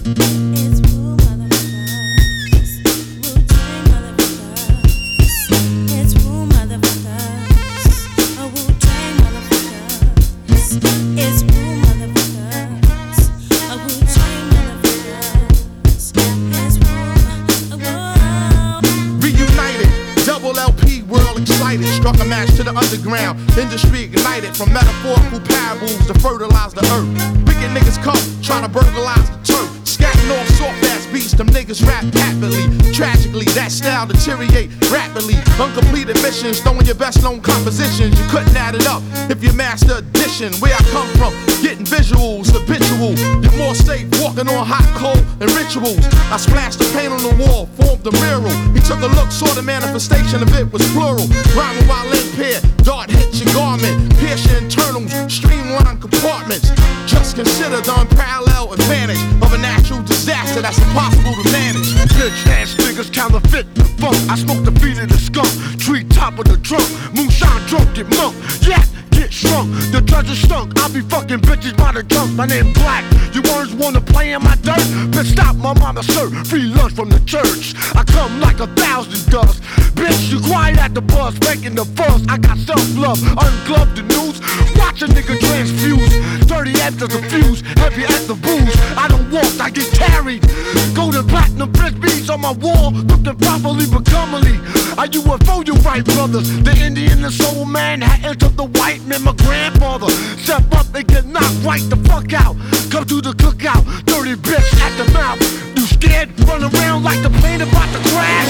Struck a match to the underground. Industry ignited from metaphorical parables to fertilize the earth. Wicked niggas come, trying to burglarize the turf. Scatting off soft-ass beats, them niggas rap happily. Tragically, that style deteriorate rapidly. Uncompleted missions, throwing your best-known compositions. You couldn't add it up if you master addition. Where I come from, getting visuals, habitual. You're more safe walking on hot coal and rituals. I splashed the paint on the wall, formed a mural. He took a look, saw the manifestation of it was plural. Rhyming while impaired, dart hits your garment. Pierce your internals, streamline compartments. Just consider the unparalleled advantage of a natural disaster that's impossible to manage. Bitch ass niggas counterfeit the funk. I smoke the feet of the skunk, tree top of the trunk. Moonshine drunk, get monk, yeah, get shrunk. The treasure stunk, I be fucking bitches by the junk. My name Black, you words wanna play in my dirt? Bitch stop, my mama serve free lunch from the church. I come like 1,000 dust. Bitch, you quiet at the bus, making the fuss. I got self-love, ungloved the news. Watch a nigga transfuse. 30 after the fuse, heavy at the booze. I don't walk, I get carried. Golden platinum frisbees on my wall, looking properly but comely. I UFO you right, brothers. The Indian and soul man had entered the white man. My grandfather step up and get knocked right the fuck out. Come to the cookout, dirty bitch at the mouth. You scared? Run around like the plane about to crash.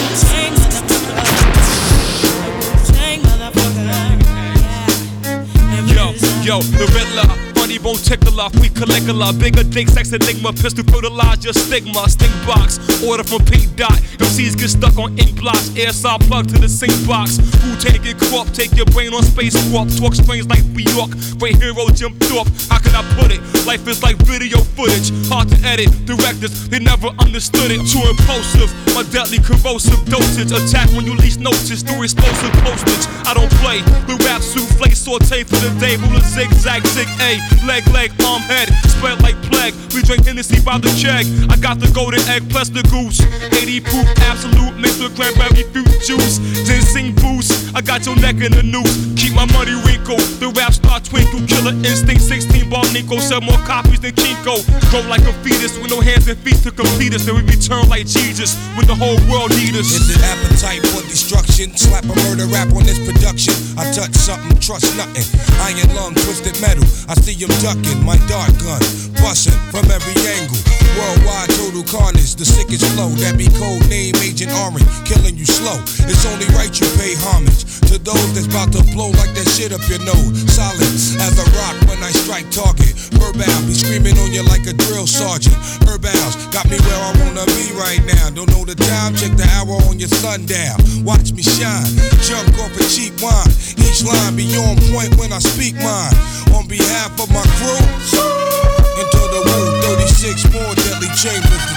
Yo, the Riddler, funny bone tickler, we collect a lot. Bigger dick, sex enigma, pistol fertilize your stigma. Stink box, order from Pink Dot. MCs get stuck on ink blocks, air saw plug to the sink box. Who take it crop, take your brain on space swap. Talk strange like New York, great hero Jim Thorpe. How can I put it? Life is like video footage, hard to edit. Directors, they never understood it. Too impulsive, my deadly corrosive dosage. Attack when you least notice, through explosive postage. I don't play, the rap souffle saute for the day. Ruler zigzag, zig A, leg, arm, head, spread like plague. We drink Hennessy by the keg. I got the golden egg plus the goose. 80 proof, absolute, mixed with cranberry fruit juice. Ginseng boost, I got your neck in the noose. Keep my money wrinkled, the rap star twinkle. Killer instinct, 16 ball Nico. Sell more copies than Kinko. Grow like a fetus with no hands and feet to complete us. Then we return like Jesus when the whole world need us. Is it appetite for destruction? Slap a murder rap on this production. I touch something, trust nothing. Iron lung, twisted metal. I see him ducking, my dart gun, busting from every angle. Worldwide total carnage, the sickest flow. That be code name Agent Orange, killing you slow. It's only right you pay homage to those that's about to blow like that shit up your nose. Solid as a rock when I strike target. Verbal be screaming on you like a drill sergeant. Herbals got me where I wanna be right now. Don't know the time, check the hour on your sundial. Watch me shine, jump off a cheap wine. Each line be on point when I speak mine. On behalf of my crew, into the woo, 36 more deadly chambers.